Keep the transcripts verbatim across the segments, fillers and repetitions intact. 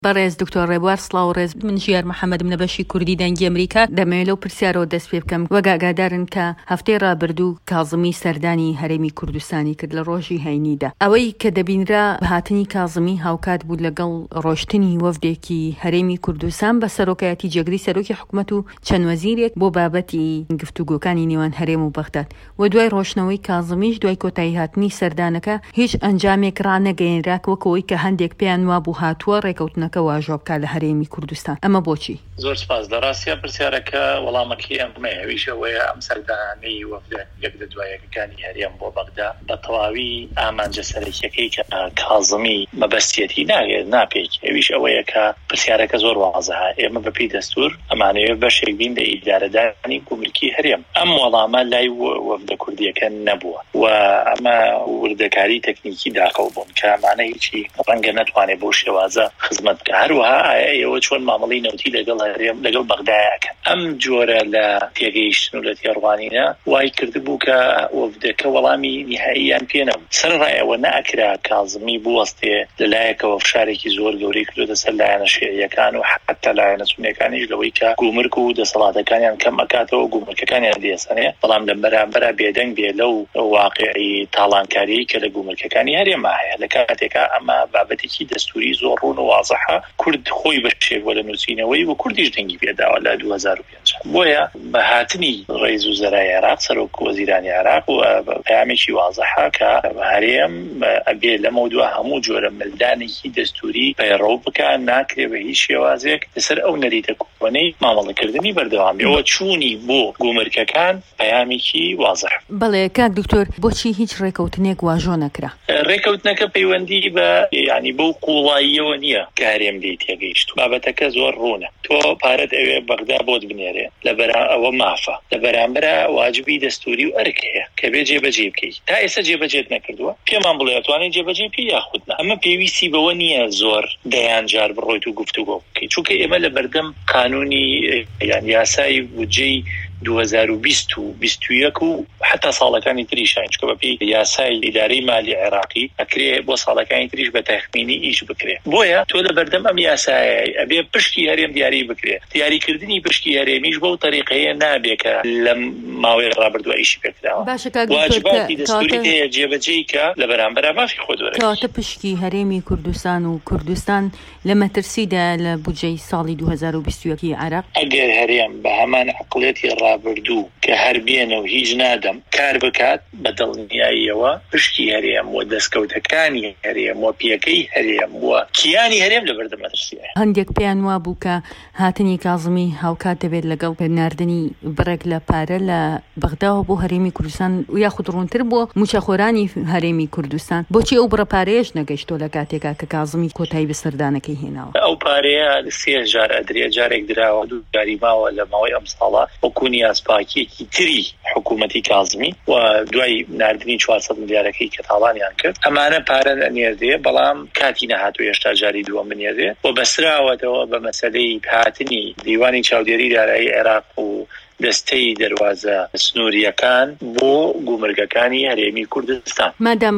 بەڕێز دکتۆر ڕێبوار سڵاو ڕێز من ژیار محەممەد منە بەشی کوردی دەنگی ئەمریکا دەمەوێت لەو پرسیارەوە دەست پێ بکەم وەگاگادارن کە هەفتەی ڕابردوو کاظمی سەردانی هەرێمی کوردستانی کرد لە ڕۆژی هەینیدا ئەوەی کە دەبینرا بەهاتنی کاظمی هاوکات بوو لەگەڵ ڕۆشتنی وەفدێکی هەرێمی کوردستان بە سەرۆکایەتی جێگری سەرۆکی حکوومەت و چەند وەزیرێک بۆ بابەتی گفتوگۆکانی نێوان هەرێم و بەغداد و دوای ڕۆشنەوەی کاظمیش دوای کۆتایی هاتنی سەردانەکە هیچ ئەنجامێک ڕانەگەیەنرا وەکەوەی کە هەندێک پێیان وا بوو هاتووە ڕێکەوتنەکە واژۆ بکات لە هەرێمی کوردستان ئەمە بۆچی؟ زۆر سپاس لەڕاستیە پرسیارەکە وەڵامەکەی ئەمە هەویشەوەیە ئەم سەردانەی وەفدە یەک لە دوایەکەکانی هەرێم بۆ بەغدا بە تەواوی ئامانجە سەرەکیەکەی کە کاظمی مەبەستیەتی ناوێت ناپێک ئەویش ئەوەیە کە پرسیارەکە زۆر وازەها ئێمە بەپی دەستور ئەمانەوێت بەشێک بین لە ئیدارەدانی گومرکی هەرێم ئەم وەڵامە لای وەفدە کوردیەکە نەبووە و ئەمە وردەکاری تەکنیکی داخەو بوون کە ئەمانە هیچی ڕەنگە نەتوانێت بۆ شێوازە خزمەت بکە هەروەها ئێوە چۆن مامەڵەی نەوتی لەگەڵ هەرێم لەگەڵ بەغدایەکەن ئەم جۆرە لە تێگەیشتن و لە تێڕوانینە وای کردبوو کە وەفدەکە وەڵامی نهاییان پێ نەبوو سەرڕایەوە نەئەکرا کاظمی بوەستێ لەلایەکەوە فشارێکی زۆر گەورەی کردوتە سەر لایەنە شیعیەکان و حتا لایەنە سونیەکانیش لەوەی کە گومرک و دەسەڵاتەکانیان کەم ئەکاتەوە گومرکەکانیان دێسەنێ بەڵام لە بەرامبەر بێدەنگ بێ لەو واقعی تاڵانکاری کە لە گومرکەکانی هەرێما هەیە لە کاتێکە ئەمە بابەتێکی دەستوری زۆر ڕوون و وازەحە کورد خۆی بەشێک وە لە نووسینەوەی و کوردیش دەنگی پێداوە لە دوو هەزار و پێنج بۆیە بە هاتنی ڕێز وزەرای عێراق سەرۆک وەزیرانی عێراق و پەیامێکی وازەحە کە هەرێم ئەبێ لەمە دووە هەموو جۆرە ملدانێکی دەستوری پەیڕەو بکە ناکرێ بە هیچ شێوازێک لەسەر ئەو نەریتە کۆنەی مامەڵەکردنی بەردەوامیەوە چوونی بۆ گومرکەکان پەیامێکی وازەح. بەڵێ کاک دکتۆر بۆچی هیچ ڕێکەوتنێک واژۆ نەکرا؟ ڕێکەوتنەکە پەیوەندی بە ینی بەو قوڵاییەوە نییە کە هەرێم بێت تێگەیشت بابەتەکە زۆر ڕوونە تۆ پارەت ئەوێ بەغدا بۆت بنێرێ لە بەرا ئەوە مافە لە بەرامبەرە واجبی دەستوری و ئەرک هەیە کە بێ جێبەجێ بکەیت تا ئێستا جێبەجێت نەکردووە پێمان بڵێ ئەتوانێت جێبەجێ پێ یاخودنا ئەمە پێویستی بەوە نییە زۆر دەیان جار بڕۆیت و گفتوگۆ بکەیت چونکە ئێمە لە بەردەم قانونی یان یاسای بودجەی دوو هەزار و بیست و بیست و یەک و حتا ساڵەکانی تریشان چکە بەپی یاسای ئیدارەی مالی عێراقی ئەکرێ بۆ ساڵەکانی تریش بە تەخمینی ئیش بکرێ بۆیە تۆ لە بەردەم ئەم یاسایە ئەبێ پشتی هەرێم دیاری بکرێ دیاریکردنی پشتی هەرێمیش بەو تەریقەیە نابێ کە لە ماوەی ڕابردووە ئیشی پێکراوە واجباتی دەستوری هەیە جێبەجێی کە لە بەرامبەر مافی خۆ دۆرە کەواتە پشتی هەرێمی کوردستان و کوردستان لە مەترسیدا لە بودجەی ساڵی دوو هەزار و بیست و یەک عێراق ئەگەر هەرێم بە هەمان عەقڵێتی ڕابردوو کە هەر بێنە و هیچ نادەم کار بکات بە دڵنیاییەوە پشتی هەرێم و دەستکەوتەکانی هەرێم و پێکەی هەرێم وە کیانی هەرێم لە بەردەم مەترسیە هەندێک پێیان وا بوو کە هاتنی کاظمی هاوکات دەبێت لەگەڵ ناردنی بڕێک لە پارە لە بەغداوە بۆ هەرێمی کوردستان و یاخود ڕوونتر بۆ موچەخۆرانی هەرێمی کوردستان بۆچی ئەو بڕە پارەیەش نەگەیشتۆ لە کاتێکا کە کاظمی کۆتایی بە سەردانەکەی هێناوە ئەو پارەیە سێ جار ئەدرێ جارێک دراوە دوو جاری ماوە لە ماوەی ئەم ساڵە وەکوونی ئاسپاکیەکی تری حکوومەتی کاظمی و دوای ناردنی چوارسەد ملیارەکەی کە تاوانیان کرد ئەمانە پارە نێردێ بەڵام کاتی نەهاتوو هێشتا جاری دووەم بنێردێ و بەسراوەتەوە بە مەسەلەی هاتنی دیوانی چاودێری دارایی عێراق و دەستەی دەواازە سنووریەکان بۆ گومرگەکانی هەرێمی کوردستان مادام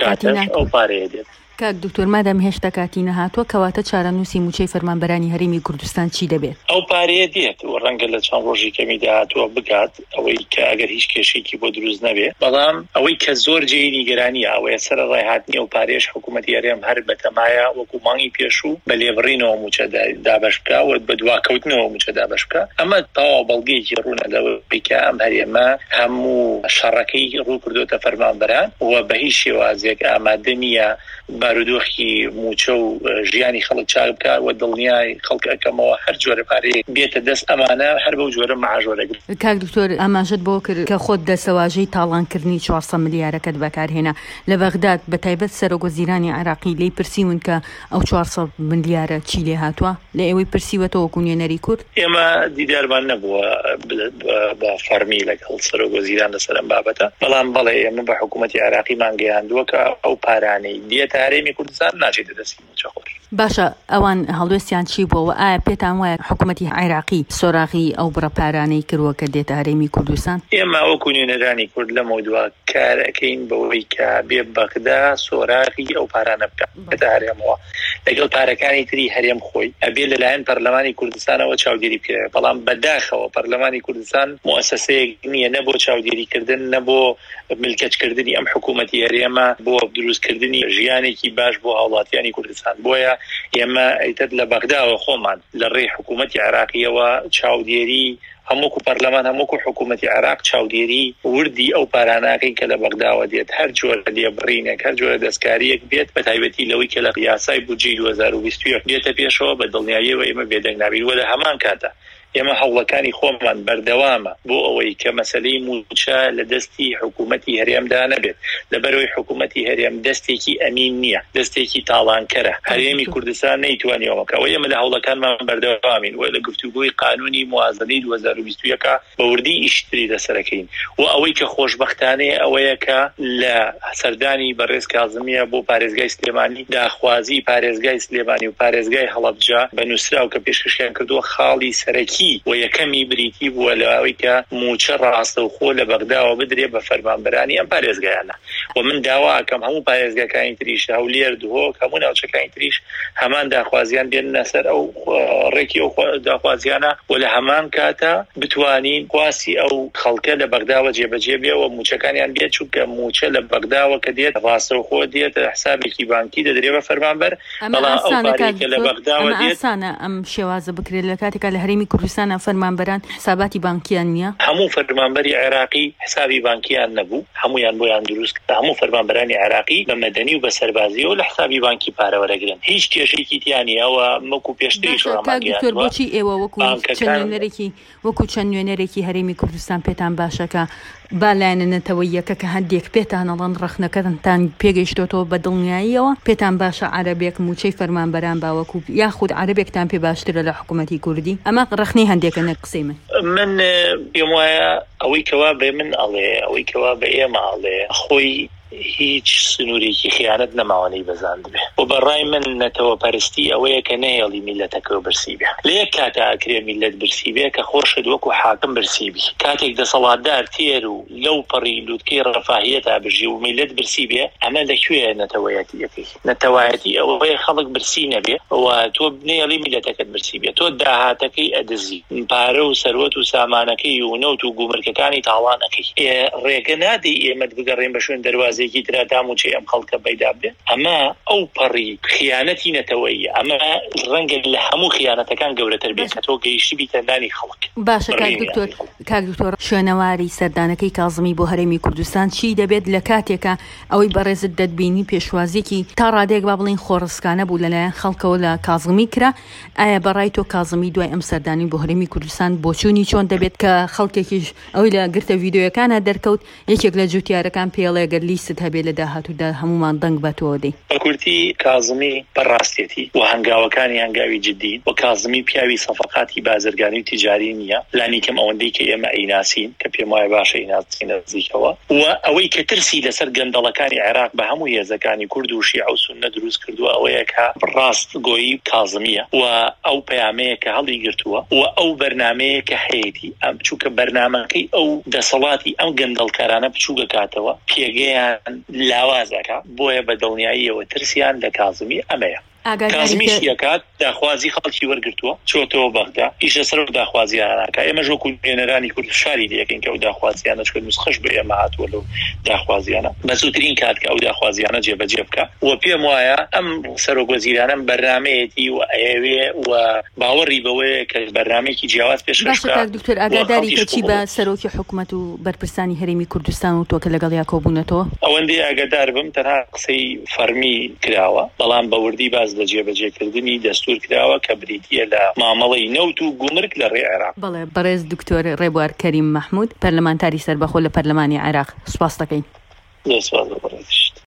ئەو پارەیە دێت کاک دکتۆر مادام هێشتا کاتی نەهاتووە کەواتە چارەنووسی موچەی فەرمانبەرانی هەرێمی کوردستان چی دەبێت؟ ئەو پارەیە دێت و ڕەنگە لە چەند ڕۆژی کەمی داهاتووە بگات ئەوەی کە ئەگەر هیچ کێشێکی بۆ دروست نەبێ بەڵام ئەوەی کە زۆر جێی نیگەرانیە ئەوەیە سەر ڕێهاتنی ئەو پارێش حکوومەتی هەرێم هەر بەتەمایە وەکو مانگی پێشوو بە لێبڕینەوە موچە دابەش بکە و بە دواکەوتنەوە موچە دابەش بکە ئەمە تەواو بەڵگەیەکی ڕوونە لەوەی کە ئەم هەرێمە هەموو شەڕەکەی ڕوو کردوتە فەرمانبەران و بە هیچ شێوازێک ئامادە نییە بارودۆخی موچە و ژیانی خەڵک چاک بکات و دڵنیای خەڵک ئەکەمەوە هەر جۆرە پارەیە بێتە دەست ئەمانە هەر بەو جۆرە مەعاژۆرەگرن. کاک دکتۆر ئاماژەت بۆ کرد کە خۆت دەسەواژەی تاڵانکردنی چوارسەد ملیارەکەت بەکارهێنا لە بەغداد بە تایبەت سەرۆک وەزیرانی عێراقی لێی پرسیون کە ئەو چوارسەد ملیارە چی لێ هاتووە لە ئێوەی پرسیوەتەوە کوونێنەری کورد؟ ئێمە دیدارمان نەبووە بە فەرمی لەگەڵ سەرۆک وەزیران لەسەر ئەم بابەتە بەڵام بەڵێ ئێمە بە حکوومەتی عێراقی مانگەیاندووە کە ئەو پارانەی دێتە هەرێمی کوردستان ناچێتە دەستی موچە خۆش. باشە ئەوان هەڵوێستیان چی بووەوە؟ ئایا پێتان وایە حکوومەتی عێراقی سۆراغی ئەو بڕەپارانەی کردووە کە دێتە هەرێمی کوردستان؟ ئێمە وەکو نوێنەرانی کورد لەمەوە دووە کارەکەین بەوەی کە بێ بەغدا سۆراغی ئەو پارانە بکاتە هەرێمەوە لەگەڵ پارەکانی تری هەرێم خۆی ئەبێ لەلایەن پەرلەمانی کوردستانەوە چاودێری بکرێت. بەڵام بەداخەوە پەرلەمانی کوردستان مؤسسەیەک نییە، نەبۆ چاودێریکردن نەبۆ ملکەتکردنی ئەم حکوومەتی هەرێمە، بۆ دروستکردنی ژیانێکی باش بۆ هاوڵاتیانی کوردستان. بۆیە ئێمە ئەیتر لە بەغداوە خۆمان لە ڕێی حکوومەتی عێراقیەوە چاودێری هەمووکو پەرلەمان هەمووکو حکوومەتی عێراق چاودێری وردی ئەو پاراناکەین کە لە بەغداوە دێت، هەر جۆرە لێبڕینێک هەر جۆرە دەستکاریەک بێت، بە تایبەتی لەوەی کە لە یاسای بودجەی دوو هەزار و بیست و یەک دێتە پێشەوە بە دڵنیاییەوە ئێمە بێدەنگ نابین. وە لە هەمان کاتە ئێمە هەوڵەکانی خۆمان بەردەوامە بۆ ئەوەی کە مەسەلەی موچە لە دەستی حکوومەتی هەرێمدا نەبێت، لەبەرەوەی حکوومەتی هەرێم دەستێکی ئەمین نییە، دەستێکی تاڵانکەرە. هەرێمی کوردستان نەیتوانیەوەکەوە. ئێمە لە هەوڵەکانمان بەردەوامین و لە گفتوگۆی قانونی موازنەی دوو هەزار و بیست و یەک بە وردی ئیشتری لەسەرەکەین. و ئەوەی کە خۆشبەختانەیە ئەوەیە کە لە سەردانی بەڕێز کازمیە بۆ پارێزگای سلێمانی داخوازی پارێزگای سلێمانی و پارێزگای هەڵەبجە بە نووسراو کە پێشکەشیان کردووە خاڵی سەرەکی و یەکەمی بریتی بووە لەوەی کە موچە ڕاستەوخۆ لە بەغداوە بدرێ بە فەرمانبەرانی ئەم پارێزگایانە. و من داوا ئەکەم هەموو پارێزگاکانی تریش هەولێر دوهۆک هەموو ناوچەکانی تریش هەمان داخوازیان بێننە سەر ئەو ڕێکی ئەو داخوازیانە و لە هەمان کاتە بتوانین خواسی ئەو خەڵکە لە بەغداوە جێبەجێ بێ و موچەکانیان بێت، چونکە موچە لە بەغداوە کە دێت ڕاستەوخۆ دێت حسابێکی بانکی دەدرێ بە فەرمانبەر. بەڵام ئەو پارێکە لە بەغداوە دێت ئاسانە ئەم شێوازە بکرێت لە کاتێکا لە هەرێمی کوردستان فەرمانبەران حساباتی بانکیان نییە. هەموو فەرمانبەری عێراقی حسابی بانکیان نەبوو، هەمویان بۆیان دروست کرد. هەموو فەرمانبەرانی عێراقی بە مەدەنی و بە سەربازی و لە حسابی بانکی پارەوەرەگرن. هیچ کێشەیەکی تیانی ئەوە مەکو پێشتریش ڕاماگەیاندووە. بۆچی ئێوە وەکو چەند نوێنەرێکی وەکو چەند نوێنەرێکی هەرێمی کوردستان پێتان باشەکە بالایەنەتەوەی یەکە کە هەندێک پێتان ئەڵەن ڕەخنەکەتان پێگەیشتۆتەوە بە دڵنیاییەوە پێتان باشە عەرەبێک موچەی فەرمانبەران باوەکو یاخود عەرەبێکتان پێ باشترە لە حکوومەتی کوردی؟ ئەمە ڕەخنەی هەندێکە نە قسەی من. من پێم وایە ئەوەی کەوا بێ من ئەڵێ ئەوەی کەوا بە ئێمە ئەڵێ خۆی هیچ سنوورێکی خیانەت نەماوانەی بەزاند بێ و بەڕای من نەتەوە پەرستی ئەوەیە کە نەهێڵی میلەتەکە برسی بێ. لە یەک کاتە ئاکرێ میلەت برسی بێ کە خۆشت وەکو حاکم برسی بی. کاتێک دەسەڵاتدار تێر و لەو پەڕی لووتکەی ڕەفاهیەتا بژی و میلەت برسی بێ، ئەمە لەکوێیە نەتەوەیەتیەکەی؟ نەتەوایەتی ئەوەیە خەڵک برسی نەبێ و تۆ نەهێڵی میلەتەکەت برسی بێ، تۆ داهاتەکەی ئەدزی، پارە و سەروەت و سامانەکەی و نەوت و گومرگەکانی تاوانەکەی. ڕێگە نادەی ئێمە بگەڕێن بە شوێن دەواازەی ترا داموچەی ئەم خەڵکە پەیدا بێت. ئەمە ئەو پەڕی خیانەتی نەتەوەیە. ئەمە ڕەنگە لە هەموو خیانەتەکان گەورەتر بێت کە تۆ گەیشتی بیتە نانی خەڵک. باشە کاک دکتۆر کاک دکتۆر شوێنەواری سەردانەکەی کازمی بۆ هەرێمی کوردستان چی دەبێت لە کاتێکە ئەوەی بەڕێزت دەتبینی پێشوازیەکی تا ڕادێک با بڵین خۆڕسکانە بوو لەلایەن خەڵکەوە لە کازمی کرا؟ ئایا بەڕای تۆ کازمی دوای ئەم سەردانی بۆ هەرێمی کوردستان بۆچوونی چۆن دەبێت کە خەڵکێکیش ئەوەی لە گرتە ڤیدیۆیەکانە دەرکەوت یەکێک لە جوتیارەکان پێڵێ گەر لیست هەبێ لە داهاتوودا هەمومان دەنگ بەتەوە دەی؟ بە کورتی کازمی بەڕاستێتی و هەنگاوەکانی هەنگاوی جددی و کازمی پیاوی سەفەقاتی بازرگانی و تیجاری نییە، لانی کەم ئەوەندەی کە ئێمە ئەیناسین کە پێم وایە باشە ئیناسین نزیکەوە و ئەوەی کە ترسی لەسەر گەندەڵەکانی عێراق بە هەموو هێزەکانی کورد و شیع و سوننە دروست کردووە ئەوەیە کە ڕاستگۆیی کازمیە و ئەو پەیامەیە کە هەڵی گرتووە و ئەو بەرنامەیە کە هەیەی ئەم بچووکە بەرنامەکەی ئەو دەسەڵاتی ئەم گەندەڵکارانە بچووکە کاتەوە پێگەیان لاوازەکە. بۆیە بە دڵنیاییەوە ترسیان لە کازمی ئەمەیە. کازمیش یەکات داخوازی خەڵکی وەرگرتووە چۆتەوە بەغدا ئیشە سەر و داخوازیانەکە. ئێمە ژۆکو نوێنەرانی کورد شاری دەکەین کە ئەو داخوازیانە چکە نوسخەش بە ئێمە هاتووە لەو داخوازیانە بە زووترین کات کە ئەو داخوازیانە جێبەجێ بکە و پێم وایە ئەم سەرۆکوەزیرانە بەرنامەیەتی و ئەوێ و باوەڕی بەوەیە کە بەرنامێکی جیاواز پێشکەش بکات. باشە دکتۆر ئاگاداری کە چی بە سەرۆکی حکوومەت و بەرپرسانی هەرێمی کوردستان و تۆکە لەگەڵ یا کۆبوونەتەوە؟ ئەوەندەی ئاگادار بم تەنها قسەی فەرمی کراوە، بەڵام بە وردی باز لە جێبەجێکردنی دەستور کراوە کە بریتیە لە مامەڵەی نەوت و گومرگ لە ڕێی عێراق. بەڵێ بەڕێز دکتۆر ڕێبوار کەریم مەحموود پەرلەمانتاری سەربەخۆ لە پەرلەمانی عێراق، سوپاس دەکەین. سوپاس.